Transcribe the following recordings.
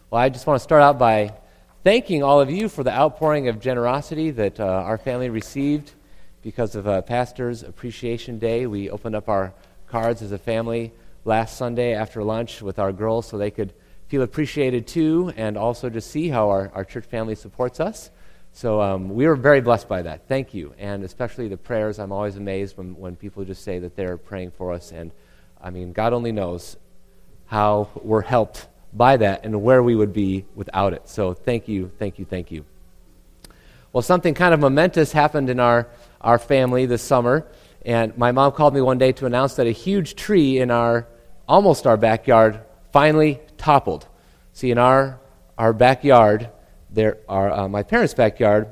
Well, I just want to start out by thanking all of you for the outpouring of generosity that our family received because of Pastor's Appreciation Day. We opened up our cards as a family last Sunday after lunch with our girls so they could feel appreciated too, and also to see how our church family supports us. So we were very blessed by that. Thank you. And especially the prayers. I'm always amazed when people just say that they're praying for us. And I mean, God only knows how we're helped by that and where we would be without it. So thank you, thank you, thank you. Well, something kind of momentous happened in our family this summer. And my mom called me one day to announce that a huge tree in almost our backyard finally toppled. See, in our backyard, my parents' backyard,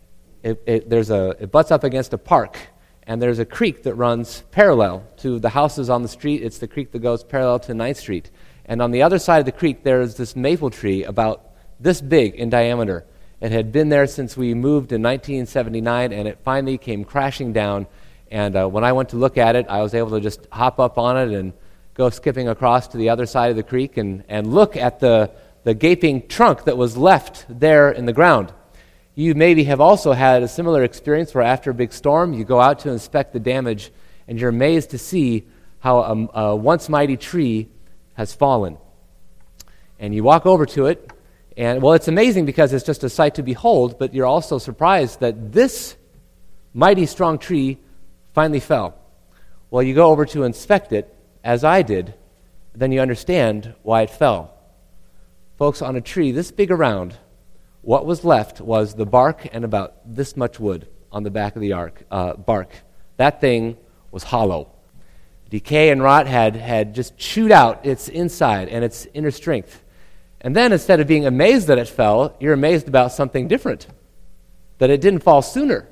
it butts up against a park, and there's a creek that runs parallel to the houses on the street. It's the creek that goes parallel to 9th Street. And on the other side of the creek, there's this maple tree about this big in diameter. It had been there since we moved in 1979, and it finally came crashing down. And when I went to look at it, I was able to just hop up on it and go skipping across to the other side of the creek and look at the gaping trunk that was left there in the ground. You maybe have also had a similar experience where after a big storm, you go out to inspect the damage, and you're amazed to see how a once mighty tree has fallen. And you walk over to it, and, well, it's amazing because it's just a sight to behold, but you're also surprised that this mighty strong tree finally fell. Well, you go over to inspect it, as I did, then you understand why it fell. Folks, on a tree this big around, what was left was the bark and about this much wood on the back of the bark. That thing was hollow. Decay and rot had just chewed out its inside and its inner strength. And then instead of being amazed that it fell, you're amazed about something different, that it didn't fall sooner.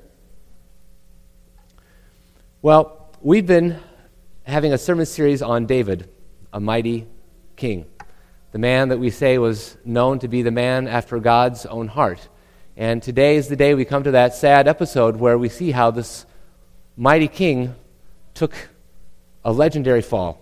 Well, we've been having a sermon series on David, a mighty king, the man that we say was known to be the man after God's own heart. And today is the day we come to that sad episode where we see how this mighty king took a legendary fall.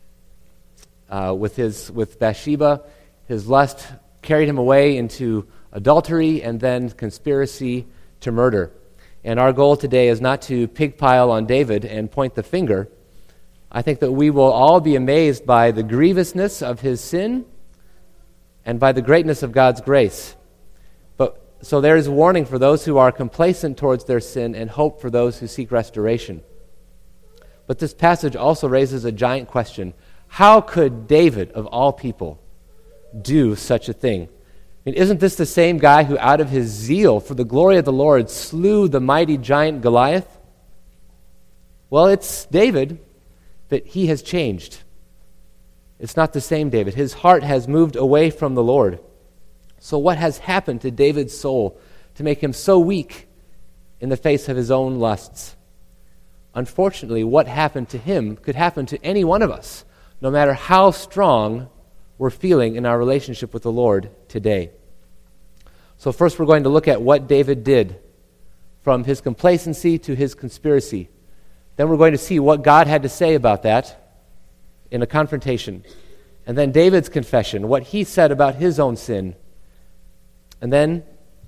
With Bathsheba, his lust carried him away into adultery and then conspiracy to murder. And our goal today is not to pigpile on David and point the finger. I think that we will all be amazed by the grievousness of his sin and by the greatness of God's grace. So there is warning for those who are complacent towards their sin and hope for those who seek restoration. But this passage also raises a giant question. How could David, of all people, do such a thing? I mean, isn't this the same guy who, out of his zeal for the glory of the Lord, slew the mighty giant Goliath? Well, it's David, but he has changed. It's not the same David. His heart has moved away from the Lord. So what has happened to David's soul to make him so weak in the face of his own lusts? Unfortunately, what happened to him could happen to any one of us, no matter how strong we're feeling in our relationship with the Lord today. So first we're going to look at what David did, from his complacency to his conspiracy. Then we're going to see what God had to say about that in a confrontation. And then David's confession, what he said about his own sin. And then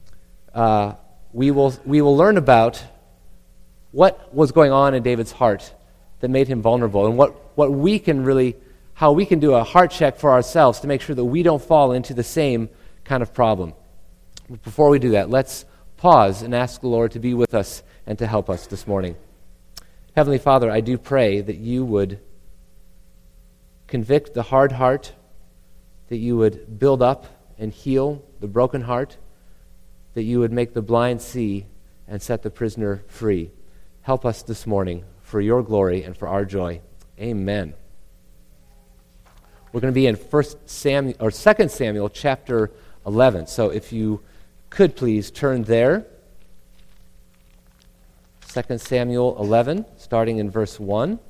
we will learn about what was going on in David's heart that made him vulnerable, and what we can really, how we can do a heart check for ourselves to make sure that we don't fall into the same kind of problem. But before we do that, let's pause and ask the Lord to be with us and to help us this morning. Heavenly Father, I do pray that you would convict the hard heart, that you would build up and heal the broken heart, that you would make the blind see and set the prisoner free. Help us this morning for your glory and for our joy. Amen. We're going to be in 2 Samuel chapter 11. So if you could please turn there. 2 Samuel 11, starting in verse 1.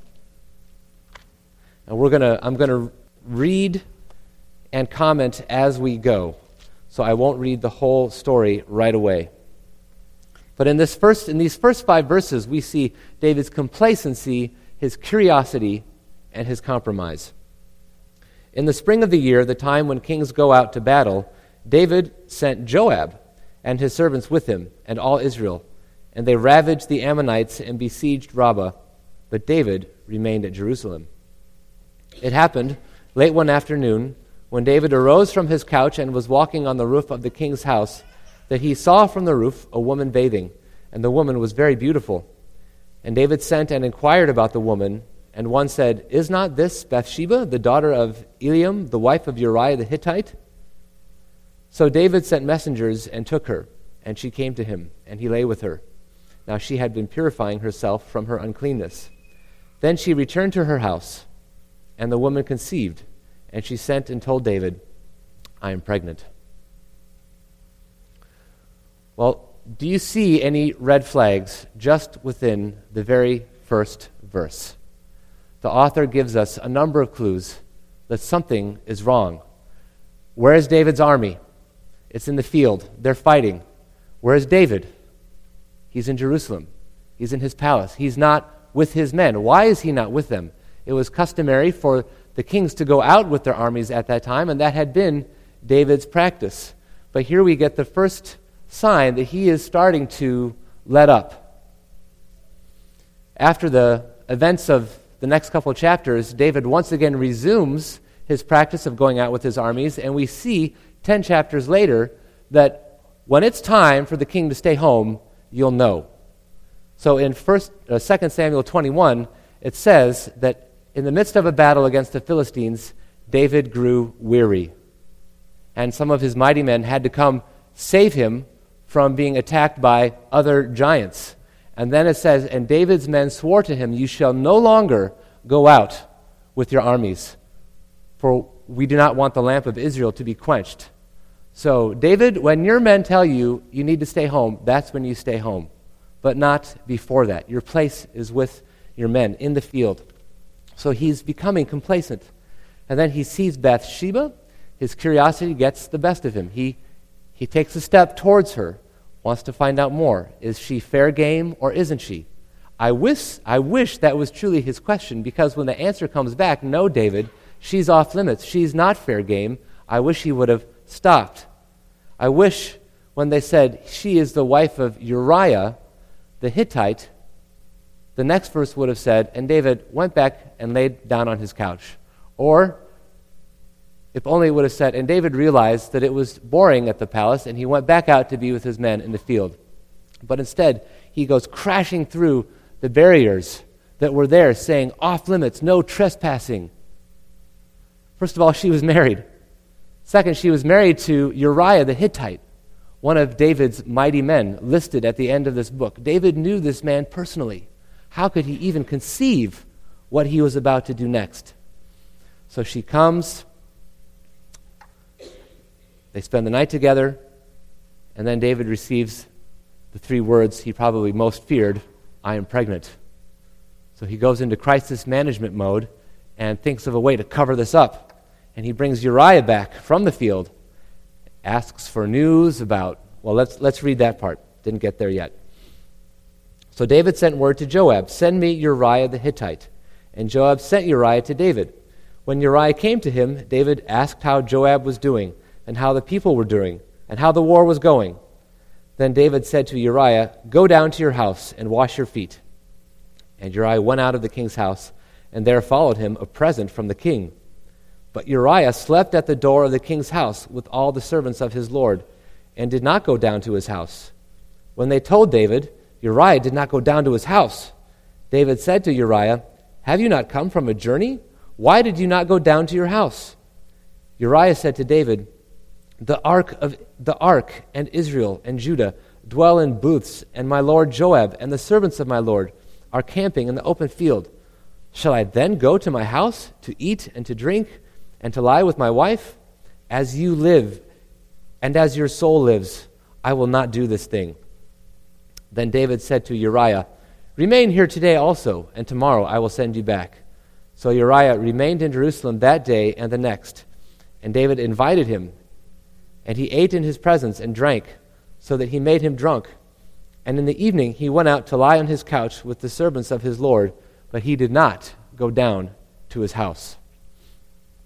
And I'm going to read and comment as we go. So I won't read the whole story right away. But in these first 5 verses, we see David's complacency, his curiosity, and his compromise. In the spring of the year, the time when kings go out to battle, David sent Joab and his servants with him and all Israel, and they ravaged the Ammonites and besieged Rabbah, but David remained at Jerusalem. It happened late one afternoon, when David arose from his couch and was walking on the roof of the king's house, that he saw from the roof a woman bathing, and the woman was very beautiful. And David sent and inquired about the woman, and one said, "Is not this Bathsheba, the daughter of Eliam, the wife of Uriah the Hittite?" So David sent messengers and took her, and she came to him, and he lay with her. Now she had been purifying herself from her uncleanness. Then she returned to her house, and the woman conceived, and she sent and told David, "I am pregnant." Well, do you see any red flags just within the very first verse? The author gives us a number of clues that something is wrong. Where is David's army? It's in the field. They're fighting. Where is David? He's in Jerusalem. He's in his palace. He's not with his men. Why is he not with them? It was customary for the kings to go out with their armies at that time, and that had been David's practice. But here we get the first sign that he is starting to let up. After the events of the next couple of chapters, David once again resumes his practice of going out with his armies, and we see 10 chapters later that when it's time for the king to stay home, you'll know. So in 2 Samuel 21, it says that in the midst of a battle against the Philistines, David grew weary, and some of his mighty men had to come save him from being attacked by other giants. And then it says, "And David's men swore to him, 'You shall no longer go out with your armies, for we do not want the lamp of Israel to be quenched.'" So, David, when your men tell you you need to stay home, that's when you stay home, but not before that. Your place is with your men in the field. So he's becoming complacent. And then he sees Bathsheba. His curiosity gets the best of him. He takes a step towards her, wants to find out more. Is she fair game or isn't she? I wish that was truly his question, because when the answer comes back, "No, David, she's off limits. She's not fair game," I wish he would have stopped. I wish when they said, "She is the wife of Uriah the Hittite," the next verse would have said, "And David went back and laid down on his couch." Or, if only it would have said, "And David realized that it was boring at the palace, and he went back out to be with his men in the field." But instead, he goes crashing through the barriers that were there, saying, "Off limits, no trespassing." First of all, she was married. Second, she was married to Uriah the Hittite, one of David's mighty men listed at the end of this book. David knew this man personally. How could he even conceive what he was about to do next? So she comes, they spend the night together, and then David receives the 3 words he probably most feared, "I am pregnant." So he goes into crisis management mode and thinks of a way to cover this up. And he brings Uriah back from the field, asks for news about, well, let's read that part. Didn't get there yet. So David sent word to Joab, "Send me Uriah the Hittite." And Joab sent Uriah to David. When Uriah came to him, David asked how Joab was doing, and how the people were doing, and how the war was going. Then David said to Uriah, "Go down to your house and wash your feet." And Uriah went out of the king's house, and there followed him a present from the king. But Uriah slept at the door of the king's house with all the servants of his lord, and did not go down to his house. When they told David, Uriah did not go down to his house. David said to Uriah, "Have you not come from a journey? Why did you not go down to your house?" Uriah said to David, The ark and Israel and Judah dwell in booths, and my lord Joab and the servants of my lord are camping in the open field. Shall I then go to my house to eat and to drink and to lie with my wife? As you live and as your soul lives, I will not do this thing." Then David said to Uriah, "Remain here today also, and tomorrow I will send you back." So Uriah remained in Jerusalem that day and the next, and David invited him, and he ate in his presence and drank, so that he made him drunk. And in the evening he went out to lie on his couch with the servants of his lord, but he did not go down to his house.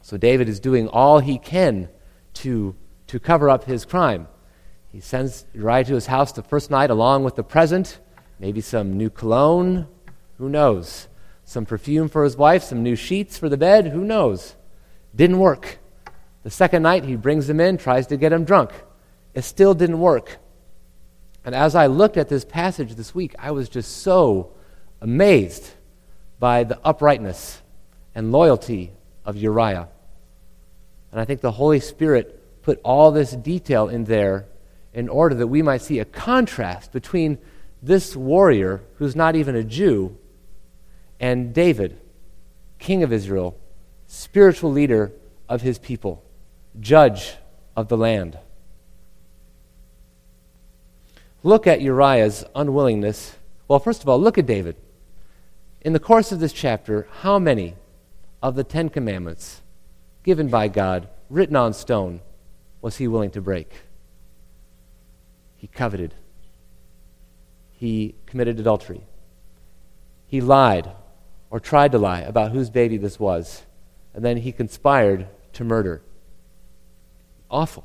So David is doing all he can to cover up his crime. He sends Uriah to his house the first night along with the present, maybe some new cologne, who knows? Some perfume for his wife, some new sheets for the bed, who knows? Didn't work. The second night he brings him in, tries to get him drunk. It still didn't work. And as I looked at this passage this week, I was just so amazed by the uprightness and loyalty of Uriah. And I think the Holy Spirit put all this detail in there in order that we might see a contrast between this warrior, who's not even a Jew, and David, king of Israel, spiritual leader of his people, judge of the land. Look at Uriah's unwillingness. Well, first of all, look at David. In the course of this chapter, how many of the 10 Commandments given by God, written on stone, was he willing to break? He coveted. He committed adultery. He lied or tried to lie about whose baby this was. And then he conspired to murder. Awful.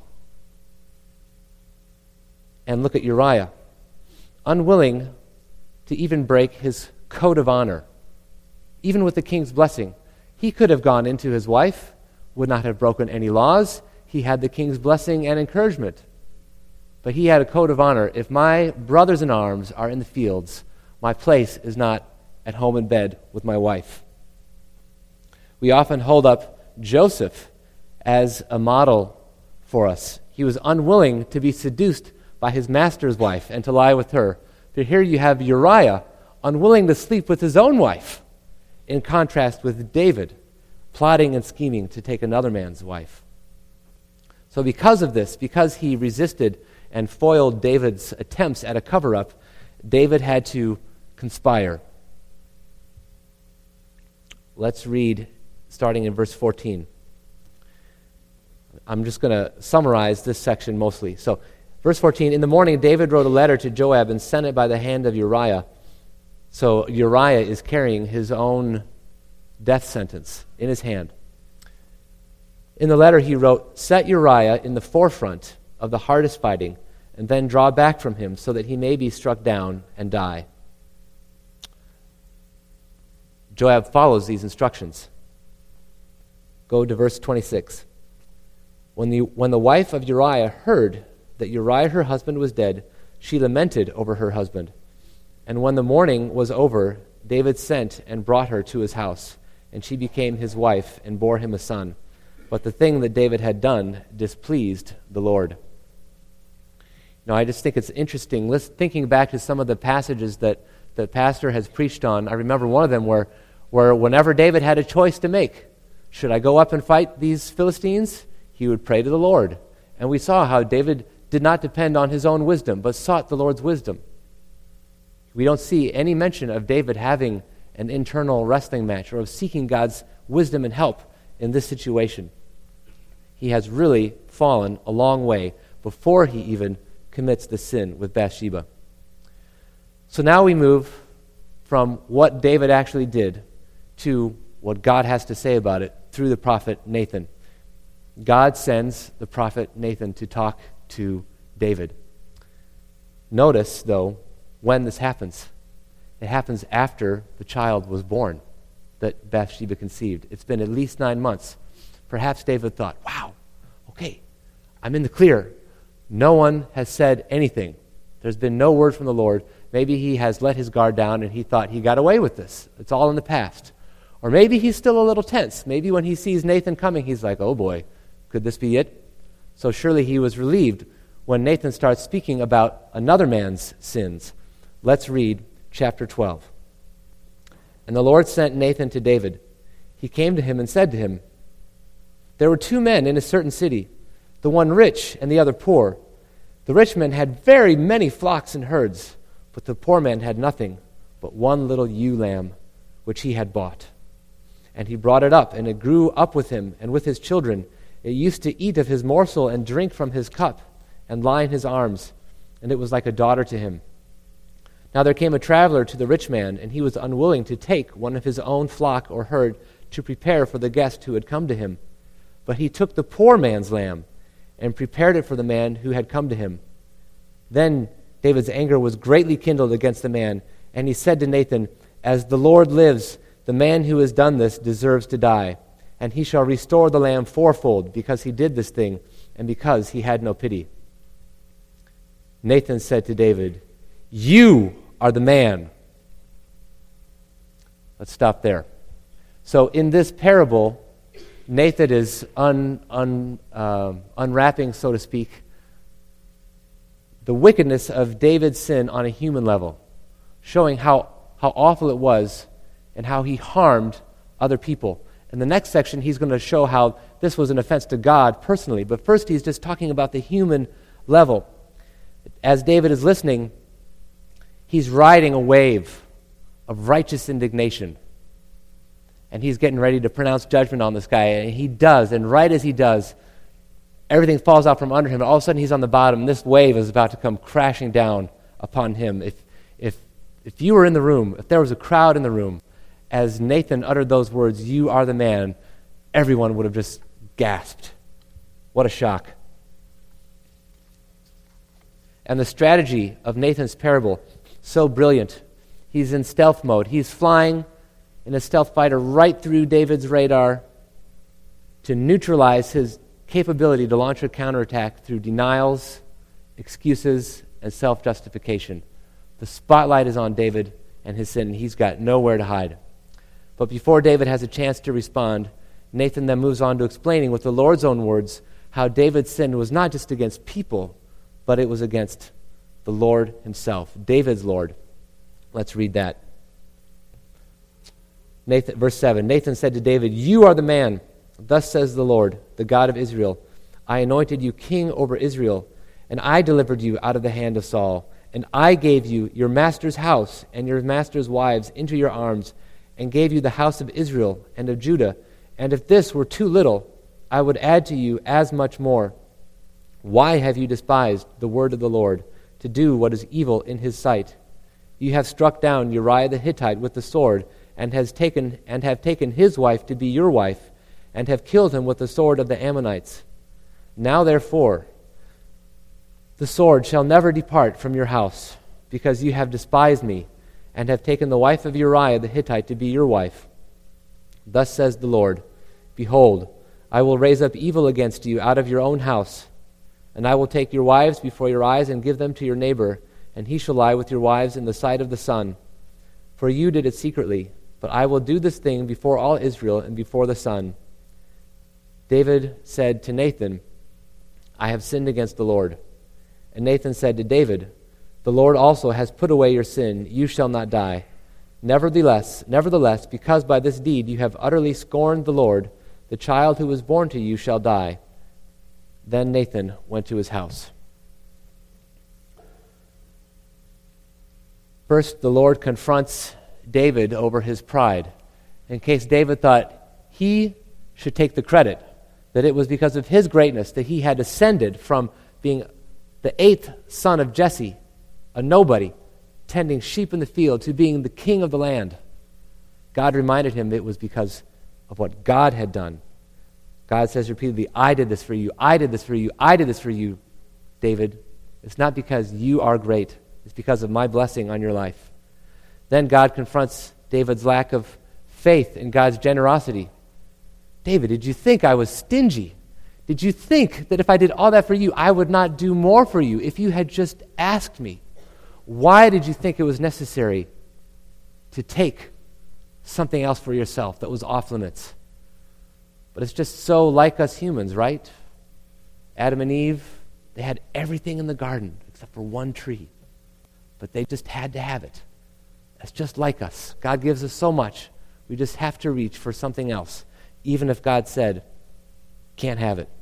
And look at Uriah, unwilling to even break his code of honor, even with the king's blessing. He could have gone into his wife, would not have broken any laws. He had the king's blessing and encouragement. But he had a code of honor. If my brothers in arms are in the fields, my place is not at home in bed with my wife. We often hold up Joseph as a model for us. He was unwilling to be seduced by his master's wife and to lie with her. But here you have Uriah unwilling to sleep with his own wife, in contrast with David plotting and scheming to take another man's wife. So because of this, because he resisted and foiled David's attempts at a cover-up, David had to conspire. Let's read starting in verse 14. I'm just going to summarize this section mostly. So, verse 14, in the morning David wrote a letter to Joab and sent it by the hand of Uriah. So Uriah is carrying his own death sentence in his hand. In the letter he wrote, set Uriah in the forefront of the hardest fighting, and then draw back from him so that he may be struck down and die. Joab follows these instructions. Go to verse 26. When the wife of Uriah heard that Uriah her husband was dead, she lamented over her husband. And when the mourning was over, David sent and brought her to his house, and she became his wife and bore him a son. But the thing that David had done displeased the Lord. Now, I just think it's interesting, thinking back to some of the passages that the pastor has preached on. I remember one of them where whenever David had a choice to make, should I go up and fight these Philistines? He would pray to the Lord. And we saw how David did not depend on his own wisdom, but sought the Lord's wisdom. We don't see any mention of David having an internal wrestling match or of seeking God's wisdom and help in this situation. He has really fallen a long way before he even commits the sin with Bathsheba. So now we move from what David actually did to what God has to say about it through the prophet Nathan. God sends the prophet Nathan to talk to David. Notice, though, when this happens. It happens after the child was born that Bathsheba conceived. It's been at least 9 months. Perhaps David thought, wow, okay, I'm in the clear. No one has said anything. There's been no word from the Lord. Maybe he has let his guard down and he thought he got away with this. It's all in the past. Or maybe he's still a little tense. Maybe when he sees Nathan coming, he's like, oh boy, could this be it? So surely he was relieved when Nathan starts speaking about another man's sins. Let's read chapter 12. And the Lord sent Nathan to David. He came to him and said to him, there were 2 men in a certain city, the one rich and the other poor. The rich man had very many flocks and herds, but the poor man had nothing but one little ewe lamb, which he had bought. And he brought it up, and it grew up with him and with his children. It used to eat of his morsel and drink from his cup and lie in his arms, and it was like a daughter to him. Now there came a traveler to the rich man, and he was unwilling to take one of his own flock or herd to prepare for the guest who had come to him. but he took the poor man's lamb and prepared it for the man who had come to him. Then David's anger was greatly kindled against the man, and he said to Nathan, As the Lord lives, the man who has done this deserves to die, and he shall restore the lamb fourfold, because he did this thing, and because he had no pity. Nathan said to David, You are the man. Let's stop there. So in this parable, Nathan is unwrapping, so to speak, the wickedness of David's sin on a human level, showing how awful it was and how he harmed other people. In the next section, he's going to show how this was an offense to God personally. But first, he's just talking about the human level. As David is listening, he's riding a wave of righteous indignation. And he's getting ready to pronounce judgment on this guy. And he does. And right as he does, everything falls out from under him. And all of a sudden, he's on the bottom. This wave is about to come crashing down upon him. If you were in the room, if there was a crowd in the room, as Nathan uttered those words, You are the man, everyone would have just gasped. What a shock. And the strategy of Nathan's parable, so brilliant. He's in stealth mode. He's flying in a stealth fighter right through David's radar to neutralize his capability to launch a counterattack through denials, excuses, and self-justification. The spotlight is on David and his sin, and he's got nowhere to hide. But before David has a chance to respond, Nathan then moves on to explaining with the Lord's own words how David's sin was not just against people, but it was against the Lord himself, David's Lord. Let's read that. Verse 7, Nathan said to David, You are the man. Thus says the Lord, the God of Israel. I anointed you king over Israel, and I delivered you out of the hand of Saul. And I gave you your master's house and your master's wives into your arms, and gave you the house of Israel and of Judah. And if this were too little, I would add to you as much more. Why have you despised the word of the Lord, to do what is evil in his sight? You have struck down Uriah the Hittite with the sword, and have taken his wife to be your wife, and have killed him with the sword of the Ammonites. Now therefore, the sword shall never depart from your house, because you have despised me, and have taken the wife of Uriah the Hittite to be your wife. Thus says the Lord, Behold, I will raise up evil against you out of your own house, and I will take your wives before your eyes and give them to your neighbor, and he shall lie with your wives in the sight of the sun. For you did it secretly, but I will do this thing before all Israel and before the sun. David said to Nathan, I have sinned against the Lord. And Nathan said to David, The Lord also has put away your sin. You shall not die. Nevertheless, because by this deed you have utterly scorned the Lord, the child who was born to you shall die. Then Nathan went to his house. First, the Lord confronts David over his pride, in case David thought he should take the credit, that it was because of his greatness that he had ascended from being the 8th son of Jesse, a nobody, tending sheep in the field, to being the king of the land. God reminded him it was because of what God had done. God says repeatedly, I did this for you, I did this for you, I did this for you, David. It's not because you are great. It's because of my blessing on your life. Then God confronts David's lack of faith in God's generosity. David, did you think I was stingy? Did you think that if I did all that for you, I would not do more for you if you had just asked me? Why did you think it was necessary to take something else for yourself that was off limits? But it's just so like us humans, right? Adam and Eve, they had everything in the garden except for one tree. But they just had to have it. That's just like us. God gives us so much. We just have to reach for something else, even if God said, can't have it.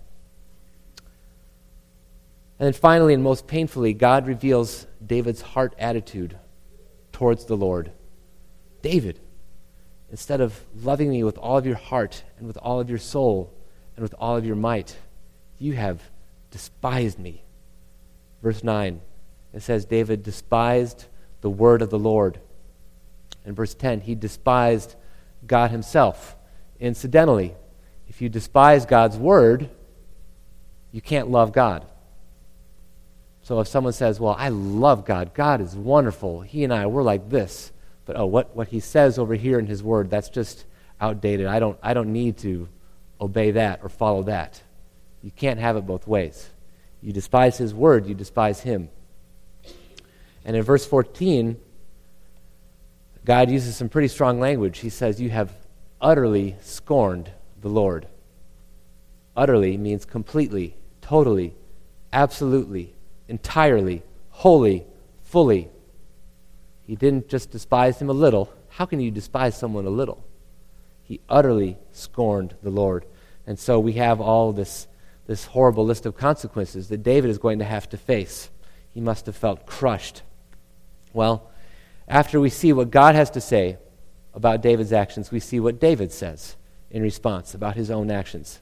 And then finally, and most painfully, God reveals David's heart attitude towards the Lord. David, instead of loving me with all of your heart and with all of your soul and with all of your might, you have despised me. Verse 9, it says, David despised the word of the Lord. In verse 10, he despised God himself. Incidentally, If you despise God's word, you can't love God. So if someone says, well, I love God. God is wonderful. He and I, we're like this. But what he says over here in his word, that's just outdated. I don't need to obey that or follow that. You can't have it both ways. You despise his word, you despise him. And in verse 14, God uses some pretty strong language. He says, you have utterly scorned the Lord. Utterly means completely, totally, absolutely, entirely, wholly, fully. He didn't just despise him a little. How can you despise someone a little? He utterly scorned the Lord. And so we have all this horrible list of consequences that David is going to have to face. He must have felt crushed. Well, after we see what God has to say about David's actions, we see what David says in response about his own actions.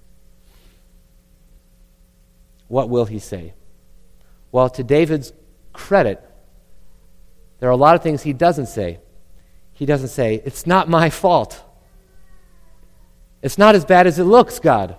What will he say? Well, to David's credit, there are a lot of things he doesn't say. He doesn't say, it's not my fault. It's not as bad as it looks, God.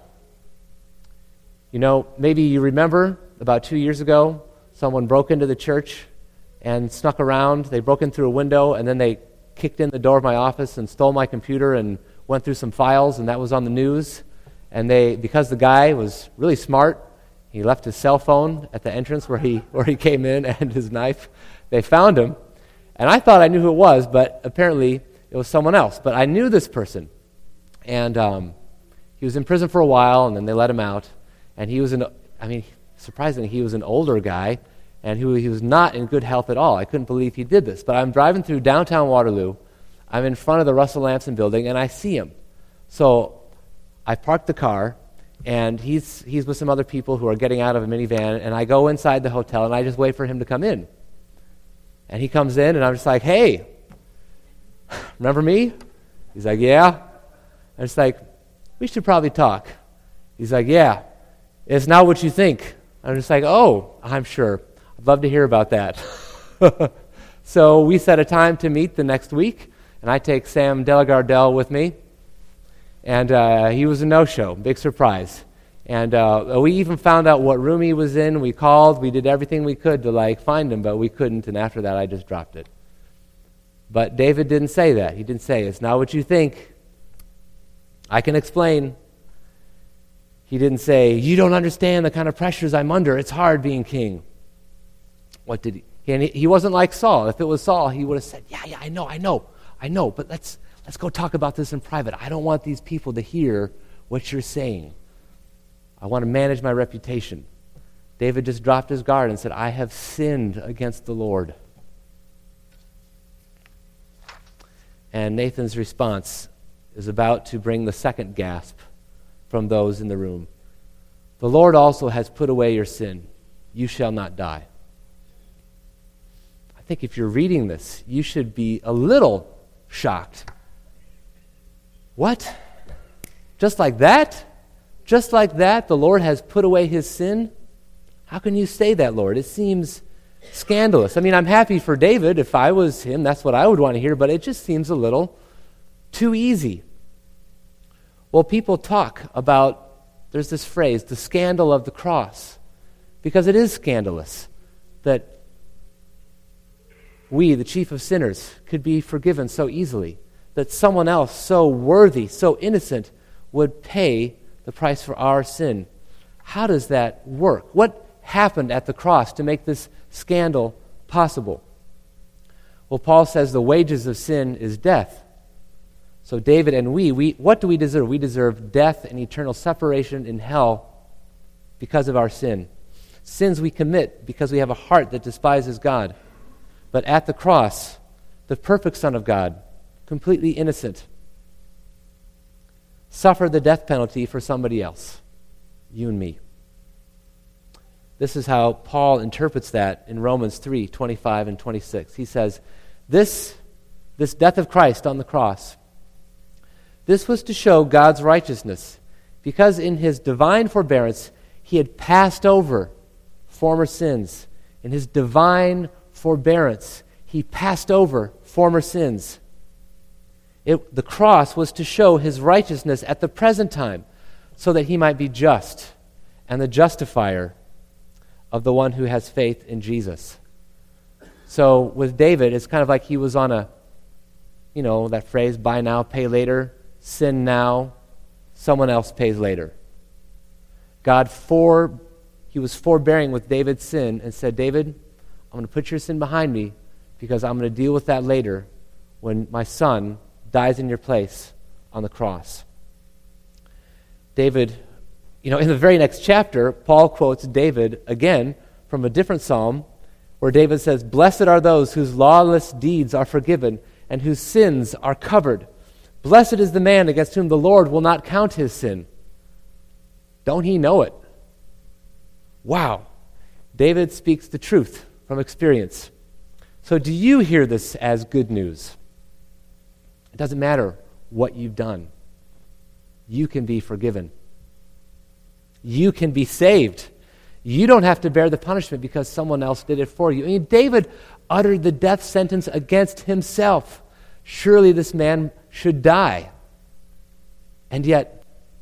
You know, maybe you remember about 2 years ago, someone broke into the church and snuck around. They broke in through a window, and then they kicked in the door of my office and stole my computer and went through some files, and that was on the news. And because the guy was really smart, he left his cell phone at the entrance where he came in and his knife. They found him. And I thought I knew who it was, but apparently it was someone else. But I knew this person. And he was in prison for a while, and then they let him out. And he was surprisingly, he was an older guy, and he was not in good health at all. I couldn't believe he did this. But I'm driving through downtown Waterloo. I'm in front of the Russell Lamson building, and I see him. So I parked the car, and he's with some other people who are getting out of a minivan, and I go inside the hotel, and I just wait for him to come in. And he comes in, and I'm just like, hey, remember me? He's like, yeah. I'm just like, we should probably talk. He's like, yeah, it's not what you think. I'm just like, oh, I'm sure. I'd love to hear about that. So we set a time to meet the next week, and I take Sam Delagardelle with me. And he was a no-show, big surprise. And we even found out what room he was in. We called. We did everything we could to find him, but we couldn't. And after that, I just dropped it. But David didn't say that. He didn't say, it's not what you think. I can explain. He didn't say, you don't understand the kind of pressures I'm under. It's hard being king. What did he? And he wasn't like Saul. If it was Saul, he would have said, yeah, I know, but let's go talk about this in private. I don't want these people to hear what you're saying. I want to manage my reputation. David just dropped his guard and said, I have sinned against the Lord. And Nathan's response is about to bring the second gasp from those in the room. The Lord also has put away your sin. You shall not die. I think if you're reading this, you should be a little shocked. What? Just like that? Just like that, the Lord has put away his sin? How can you say that, Lord? It seems scandalous. I mean, I'm happy for David. If I was him, that's what I would want to hear, but it just seems a little too easy. Well, people talk about, there's this phrase, the scandal of the cross, because it is scandalous that we, the chief of sinners, could be forgiven so easily, that someone else so worthy, so innocent, would pay the price for our sin. How does that work? What happened at the cross to make this scandal possible? Well, Paul says the wages of sin is death. So David and we, what do we deserve? We deserve death and eternal separation in hell because of our sin. Sins we commit because we have a heart that despises God. But at the cross, the perfect Son of God, completely innocent, suffered the death penalty for somebody else, you and me. This is how Paul interprets that in Romans 3:25 and 26. He says, this death of Christ on the cross, this was to show God's righteousness, because in his divine forbearance he had passed over former sins. In his divine forbearance, he passed over former sins. The cross was to show his righteousness at the present time, so that he might be just and the justifier of the one who has faith in Jesus. So with David, it's kind of like he was on that phrase, buy now, pay later, sin now, someone else pays later. He was forbearing with David's sin and said, David, I'm going to put your sin behind me because I'm going to deal with that later when my son dies in your place on the cross. David, in the very next chapter, Paul quotes David again from a different psalm where David says, blessed are those whose lawless deeds are forgiven and whose sins are covered. Blessed is the man against whom the Lord will not count his sin. Don't he know it? Wow. David speaks the truth from experience. So do you hear this as good news? It doesn't matter what you've done. You can be forgiven. You can be saved. You don't have to bear the punishment because someone else did it for you. David uttered the death sentence against himself. Surely this man should die. And yet,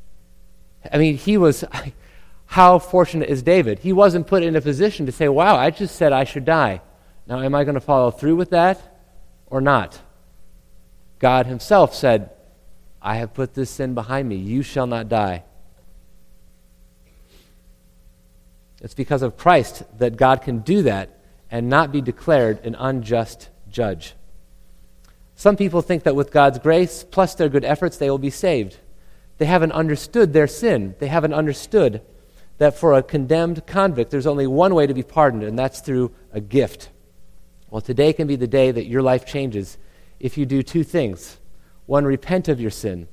how fortunate is David? He wasn't put in a position to say, wow, I just said I should die. Now, am I going to follow through with that or not? God himself said, I have put this sin behind me. You shall not die. It's because of Christ that God can do that and not be declared an unjust judge. Some people think that with God's grace, plus their good efforts, they will be saved. They haven't understood their sin. They haven't understood that for a condemned convict, there's only one way to be pardoned, and that's through a gift. Well, today can be the day that your life changes if you do two things. One, repent of your sin.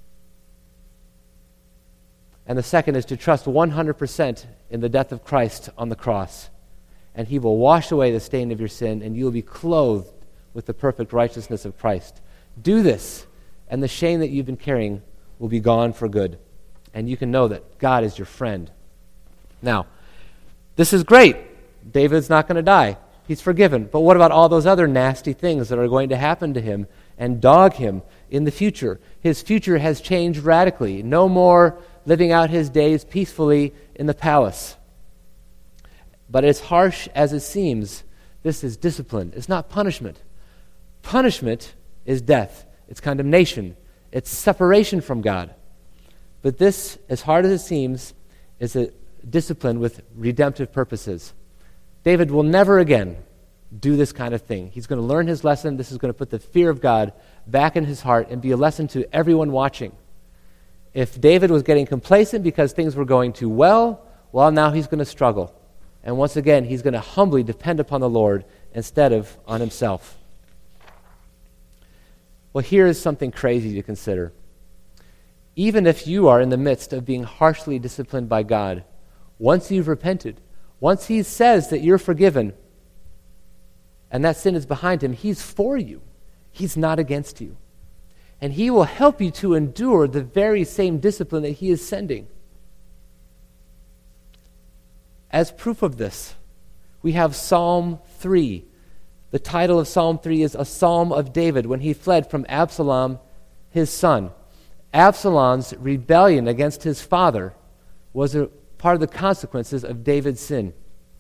And the second is to trust 100% in the death of Christ on the cross. And he will wash away the stain of your sin, and you will be clothed with the perfect righteousness of Christ. Do this, and the shame that you've been carrying will be gone for good. And you can know that God is your friend. Now, this is great. David's not going to die. He's forgiven. But what about all those other nasty things that are going to happen to him and dog him in the future? His future has changed radically. No more living out his days peacefully in the palace. But as harsh as it seems, this is discipline. It's not punishment. Punishment is death. It's condemnation. It's separation from God. But this, as hard as it seems, is a discipline with redemptive purposes. David will never again do this kind of thing. He's going to learn his lesson. This is going to put the fear of God back in his heart and be a lesson to everyone watching. If David was getting complacent because things were going too well, now he's going to struggle. And once again, he's going to humbly depend upon the Lord instead of on himself. Well, here is something crazy to consider. Even if you are in the midst of being harshly disciplined by God, once you've repented, once he says that you're forgiven and that sin is behind him, he's for you. He's not against you. And he will help you to endure the very same discipline that he is sending. As proof of this, we have Psalm 3. The title of Psalm 3 is a Psalm of David when he fled from Absalom, his son. Absalom's rebellion against his father was a part of the consequences of David's sin.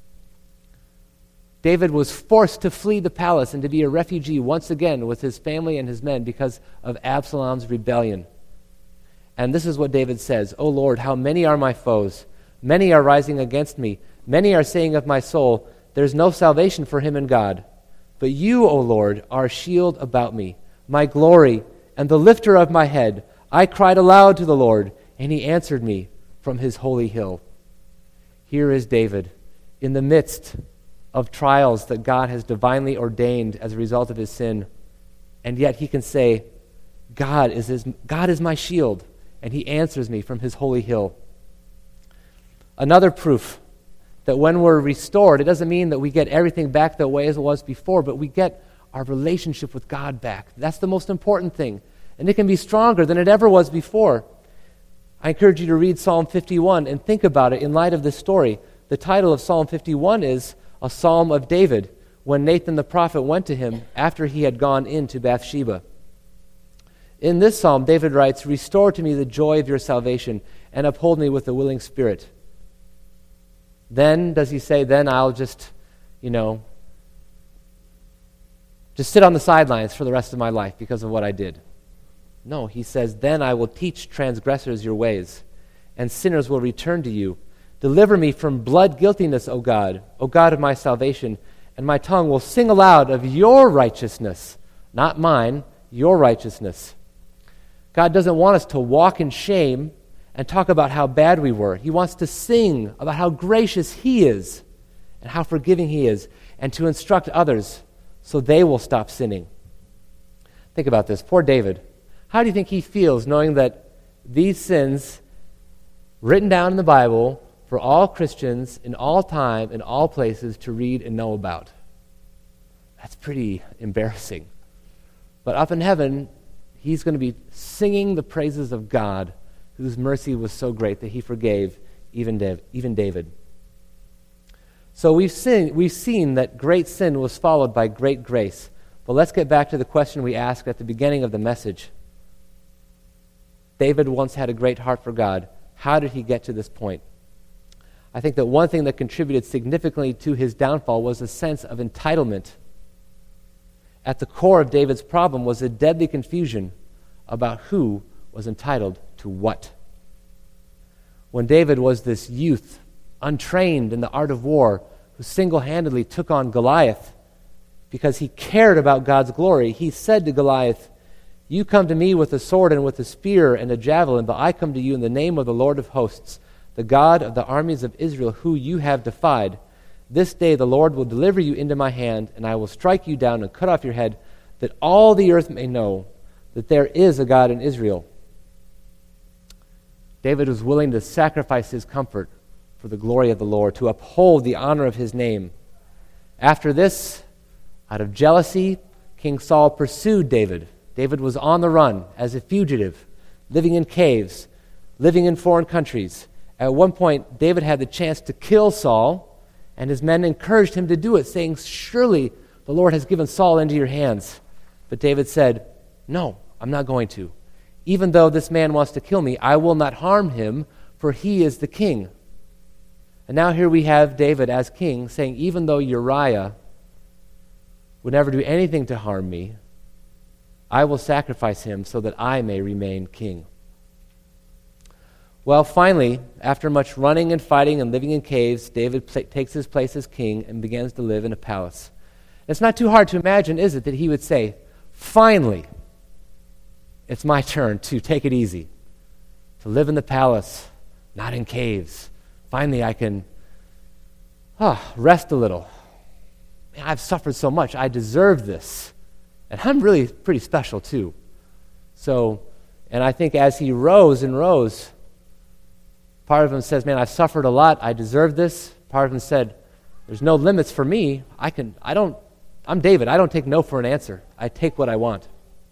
David was forced to flee the palace and to be a refugee once again with his family and his men because of Absalom's rebellion. And this is what David says, O Lord, how many are my foes? Many are rising against me. Many are saying of my soul, there's no salvation for him in God. But you, O Lord, are a shield about me, my glory, and the lifter of my head. I cried aloud to the Lord, and he answered me from his holy hill. Here is David in the midst of trials that God has divinely ordained as a result of his sin, and yet he can say, God is my shield, and he answers me from his holy hill. Another proof that when we're restored, it doesn't mean that we get everything back the way as it was before, but we get our relationship with God back. That's the most important thing. And it can be stronger than it ever was before. I encourage you to read Psalm 51 and think about it in light of this story. The title of Psalm 51 is a Psalm of David, when Nathan the prophet went to him after he had gone into Bathsheba. In this psalm, David writes, "Restore to me the joy of your salvation, and uphold me with a willing spirit. Then, does he say, then I'll just sit on the sidelines for the rest of my life because of what I did? No, he says, then I will teach transgressors your ways, and sinners will return to you. Deliver me from blood guiltiness, O God of my salvation, and my tongue will sing aloud of your righteousness, not mine, your righteousness. God doesn't want us to walk in shame and talk about how bad we were. He wants to sing about how gracious he is and how forgiving he is, and to instruct others so they will stop sinning. Think about this. Poor David. How do you think he feels knowing that these sins written down in the Bible for all Christians in all time, in all places to read and know about? That's pretty embarrassing. But up in heaven, he's going to be singing the praises of God, whose mercy was so great that he forgave even David. So we've seen that great sin was followed by great grace. But let's get back to the question we asked at the beginning of the message. David once had a great heart for God. How did he get to this point? I think that one thing that contributed significantly to his downfall was a sense of entitlement. At the core of David's problem was a deadly confusion about who was entitled to what. When David was this youth, untrained in the art of war, who single-handedly took on Goliath because he cared about God's glory, he said to Goliath, "You come to me with a sword and with a spear and a javelin, but I come to you in the name of the Lord of hosts, the God of the armies of Israel, who you have defied. This day the Lord will deliver you into my hand, and I will strike you down and cut off your head, that all the earth may know that there is a God in Israel." David was willing to sacrifice his comfort for the glory of the Lord, to uphold the honor of his name. After this, out of jealousy, King Saul pursued David. David was on the run as a fugitive, living in caves, living in foreign countries. At one point, David had the chance to kill Saul, and his men encouraged him to do it, saying, "Surely the Lord has given Saul into your hands." But David said, "No, I'm not going to. Even though this man wants to kill me, I will not harm him, for he is the king." And now here we have David as king saying, even though Uriah would never do anything to harm me, I will sacrifice him so that I may remain king. Well, finally, after much running and fighting and living in caves, David takes his place as king and begins to live in a palace. It's not too hard to imagine, is it, that he would say, "Finally, it's my turn to take it easy, to live in the palace, not in caves. Finally, I can rest a little. Man, I've suffered so much. I deserve this. And I'm really pretty special, too." And I think as he rose and rose, part of him says, "Man, I've suffered a lot. I deserve this." Part of him said, "There's no limits for me. I'm David. I don't take no for an answer. I take what I want."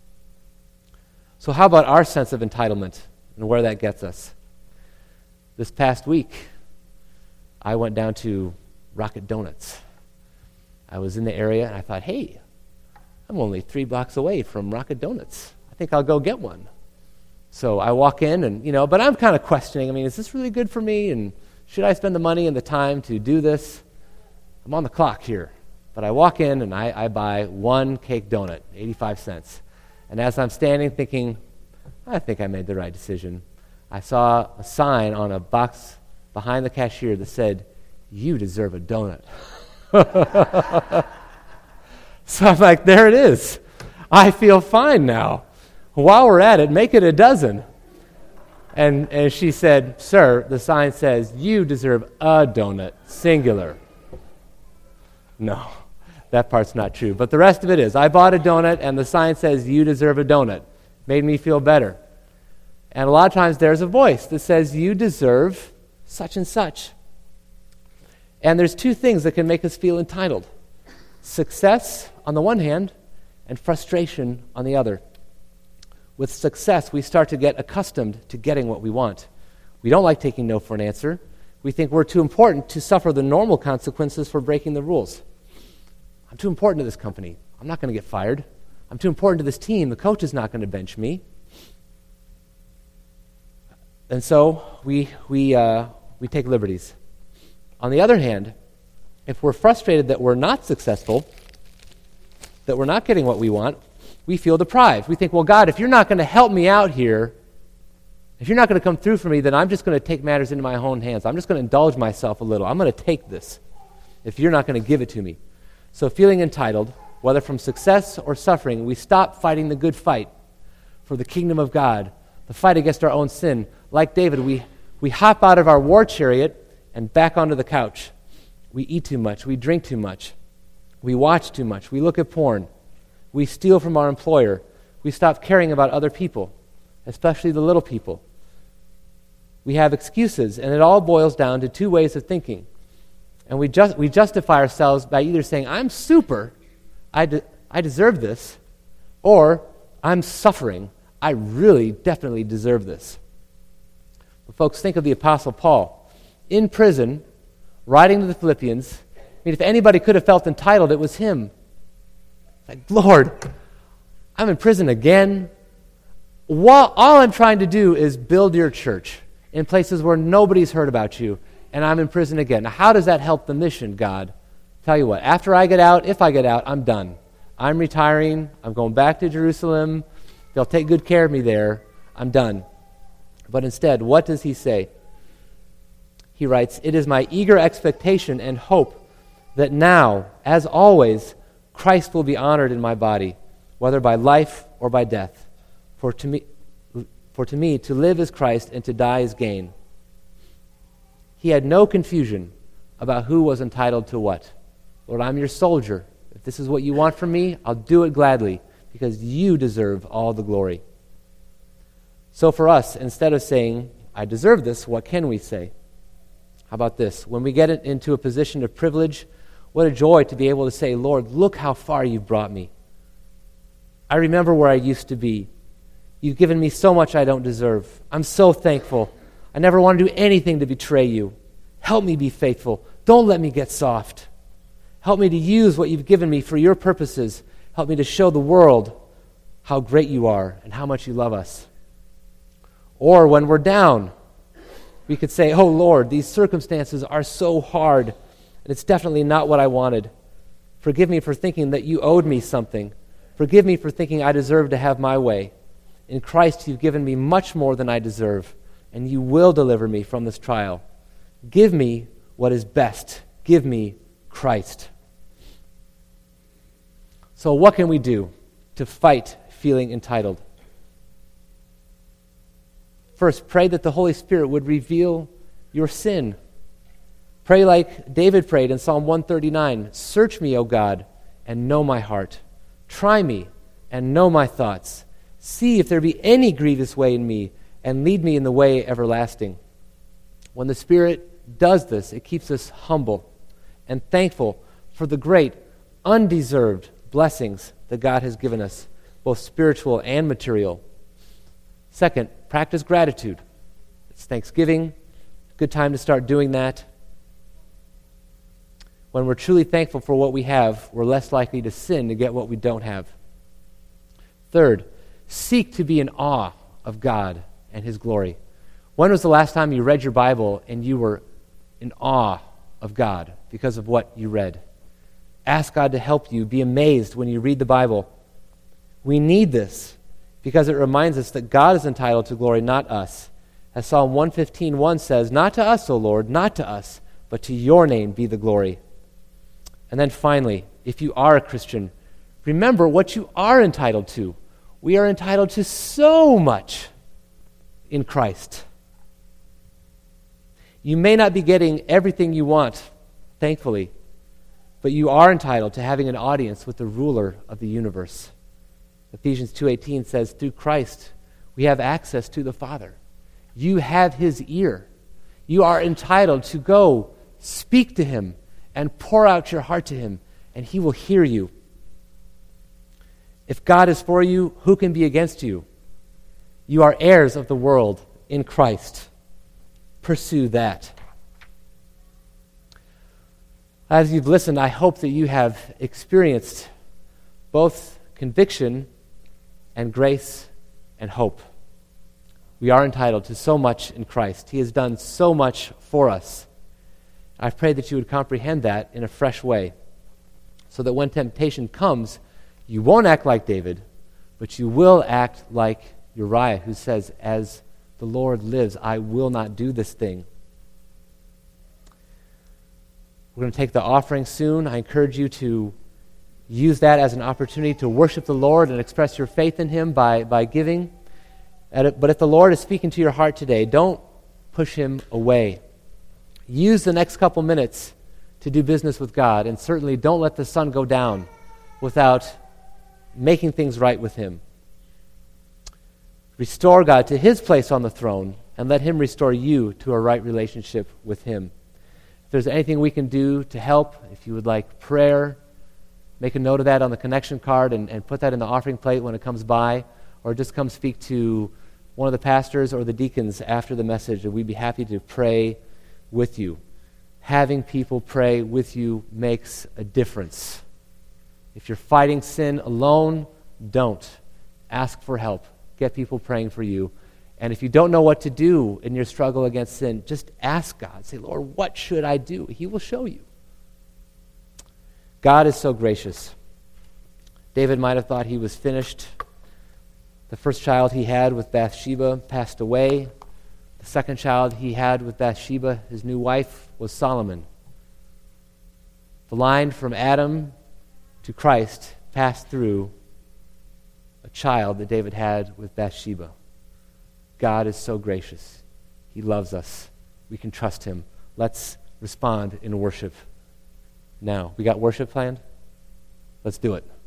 So how about our sense of entitlement and where that gets us? This past week, I went down to Rocket Donuts. I was in the area, and I thought, hey, I'm only 3 blocks away from Rocket Donuts. I think I'll go get one. So I walk in, and but I'm kind of questioning, is this really good for me? And should I spend the money and the time to do this? I'm on the clock here. But I walk in, and I buy one cake donut, 85 cents. And as I'm standing thinking, I think I made the right decision, I saw a sign on a box behind the cashier that said, "You deserve a donut." So I'm like, there it is. I feel fine now. While we're at it, make it a dozen. And she said, "Sir, the sign says you deserve a donut, singular." No, that part's not true. But the rest of it is. I bought a donut, and the sign says you deserve a donut. Made me feel better. And a lot of times there's a voice that says you deserve such and such. And there's two things that can make us feel entitled. Success on the one hand, and frustration on the other. With success, we start to get accustomed to getting what we want. We don't like taking no for an answer. We think we're too important to suffer the normal consequences for breaking the rules. I'm too important to this company. I'm not going to get fired. I'm too important to this team. The coach is not going to bench me. And so we take liberties. On the other hand, if we're frustrated that we're not successful, that we're not getting what we want, we feel deprived. We think, well, God, if you're not going to help me out here, if you're not going to come through for me, then I'm just going to take matters into my own hands. I'm just going to indulge myself a little. I'm going to take this if you're not going to give it to me. So feeling entitled, whether from success or suffering, we stop fighting the good fight for the kingdom of God, the fight against our own sin. Like David, we hop out of our war chariot and back onto the couch. We eat too much. We drink too much. We watch too much. We look at porn. We steal from our employer. We stop caring about other people, especially the little people. We have excuses, and it all boils down to two ways of thinking. And we justify ourselves by either saying, I'm super, I deserve this, or I'm suffering, I really definitely deserve this. But folks, think of the Apostle Paul. In prison, writing to the Philippians, I mean, if anybody could have felt entitled, it was him. Like, Lord, I'm in prison again. All I'm trying to do is build your church in places where nobody's heard about you, and I'm in prison again. Now, how does that help the mission, God? Tell you what, after I get out, if I get out, I'm done. I'm retiring. I'm going back to Jerusalem. They'll take good care of me there. I'm done. But instead, what does he say? He writes, "It is my eager expectation and hope that now, as always, Christ will be honored in my body, whether by life or by death. For to me, to live is Christ, and to die is gain." He had no confusion about who was entitled to what. Lord, I'm your soldier. If this is what you want from me, I'll do it gladly, because you deserve all the glory. So for us, instead of saying, I deserve this, what can we say? How about this? When we get into a position of privilege, what a joy to be able to say, Lord, look how far you've brought me. I remember where I used to be. You've given me so much I don't deserve. I'm so thankful. I never want to do anything to betray you. Help me be faithful. Don't let me get soft. Help me to use what you've given me for your purposes. Help me to show the world how great you are and how much you love us. Or when we're down, we could say, oh Lord, these circumstances are so hard, and it's definitely not what I wanted. Forgive me for thinking that you owed me something. Forgive me for thinking I deserve to have my way. In Christ, you've given me much more than I deserve, and you will deliver me from this trial. Give me what is best. Give me Christ. So what can we do to fight feeling entitled? First, pray that the Holy Spirit would reveal your sin. Pray like David prayed in Psalm 139, "Search me, O God, and know my heart. Try me and know my thoughts. See if there be any grievous way in me, and lead me in the way everlasting." When the Spirit does this, it keeps us humble and thankful for the great, undeserved blessings that God has given us, both spiritual and material. Second, practice gratitude. It's Thanksgiving. Good time to start doing that. When we're truly thankful for what we have, we're less likely to sin to get what we don't have. Third, seek to be in awe of God and His glory. When was the last time you read your Bible and you were in awe of God because of what you read? Ask God to help you. Be amazed when you read the Bible. We need this because it reminds us that God is entitled to glory, not us. As Psalm 115:1 says, "Not to us, O Lord, not to us, but to your name be the glory." And then finally, if you are a Christian, remember what you are entitled to. We are entitled to so much in Christ. You may not be getting everything you want, thankfully, but you are entitled to having an audience with the ruler of the universe. Ephesians 2:18 says, through Christ, we have access to the Father. You have His ear. You are entitled to go speak to Him and pour out your heart to Him, and He will hear you. If God is for you, who can be against you? You are heirs of the world in Christ. Pursue that. As you've listened, I hope that you have experienced both conviction and grace and hope. We are entitled to so much in Christ. He has done so much for us. I pray that you would comprehend that in a fresh way, so that when temptation comes, you won't act like David, but you will act like Uriah, who says, as the Lord lives, I will not do this thing. We're going to take the offering soon. I encourage you to use that as an opportunity to worship the Lord and express your faith in Him by giving. But if the Lord is speaking to your heart today, don't push Him away. Use the next couple minutes to do business with God, and certainly don't let the sun go down without making things right with Him. Restore God to His place on the throne, and let Him restore you to a right relationship with Him. If there's anything we can do to help, if you would like prayer, make a note of that on the connection card and put that in the offering plate when it comes by, or just come speak to one of the pastors or the deacons after the message, and we'd be happy to pray with you. Having people pray with you makes a difference. If you're fighting sin alone, don't. Ask for help. Get people praying for you. And if you don't know what to do in your struggle against sin, just ask God. Say, Lord, what should I do? He will show you. God is so gracious. David might have thought he was finished. The first child he had with Bathsheba passed away. The second child he had with Bathsheba, his new wife, was Solomon. The line from Adam to Christ passed through a child that David had with Bathsheba. God is so gracious. He loves us. We can trust Him. Let's respond in worship now. We got worship planned? Let's do it.